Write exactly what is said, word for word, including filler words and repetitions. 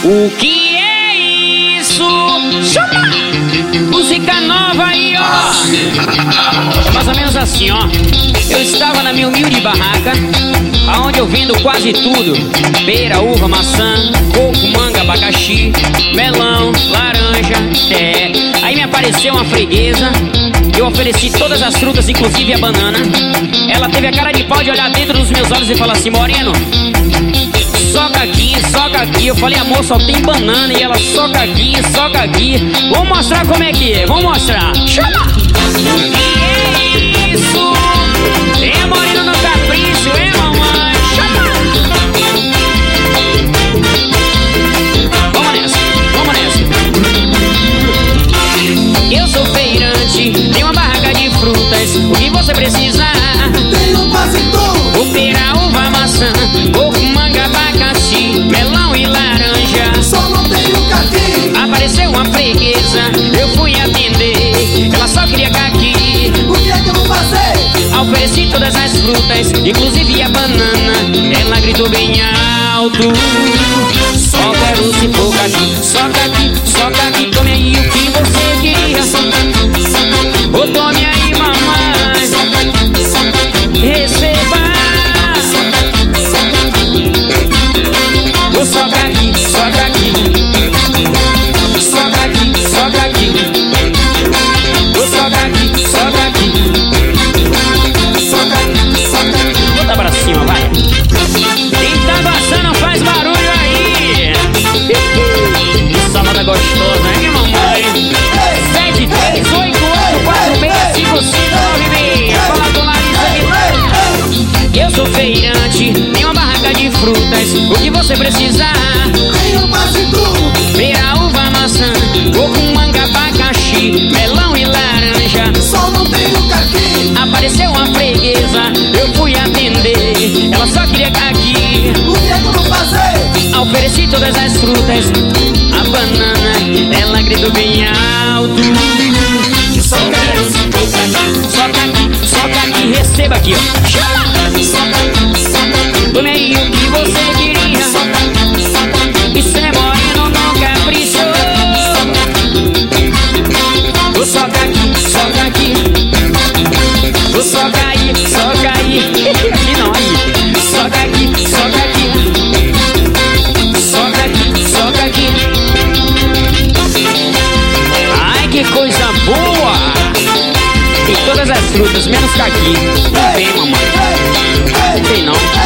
O que é isso? Chama! Música nova aí, ó. Mais ou menos assim, ó. Eu estava na minha humilde barraca, aonde eu vendo quase tudo: pera, uva, maçã, coco, manga, abacaxi, melão, laranja, é. Aí me apareceu uma freguesa. Eu ofereci todas as frutas, inclusive a banana. Ela teve a cara de pau de olhar dentro dos meus olhos e falar assim: moreno, soca aqui, soca aqui. Eu falei: amor, só tem banana. E ela: soca aqui, soca aqui. Vamos mostrar como é que é, vamos mostrar. Chama! O que é isso? É moreno no capricho, é mamãe? Chama! Vamos nessa, vamos nessa. Eu sou feirante, tenho uma barraca de frutas. O que você precisar? Tenho quase tudo. O pera, uva, maçã, coco, manga, abacaxi, melão e laranja. Só não tenho caqui. Apareceu uma freguesa, eu fui atender. Ela só queria caqui. O que é que eu vou fazer? Ofereci todas as frutas, inclusive a banana. Ela gritou bem alto: só quero se for caqui. Só caqui, só caqui. Tome aí o que você queria. Ô, tome aí, mamãe. Receba. Ô, soca aqui, soca aqui. Soca aqui, soca aqui. Ô, soca aqui, soca aqui. Soca aqui, soca aqui. Bota pra cima, vai. Quem tá gostando faz barulho aí. Que salada gostosa, hein, mamãe? sete, três, oito, oito, quatro, seis, cinco, cinco, nove, meia. Fala do nariz aí. Eu sou feirante, tenho uma barraca de frutas. O que você precisar? Tenho quase tudo. Pera, uva, maçã, coco, manga, abacaxi, melão e laranja. Só não tenho caqui. Apareceu uma freguesa, eu fui atender. Ela só queria caqui. O que é que eu vou fazer? Ofereci todas as frutas, a banana. Ela gritou bem alto: só quero se for caqui. Só caqui, só caqui. Receba aqui, ó. Chama! Tome aí o que você queria. Isso é moreno no capricho. Ô, soca aqui, soca aqui. Ô, soca aí, soca aí. Aqui não, aí. Soca aqui, soca aqui. Soca aqui, soca aqui. Ai, que coisa boa. Tem todas as frutas, menos caqui. Não tem, mamãe. Não tem, não.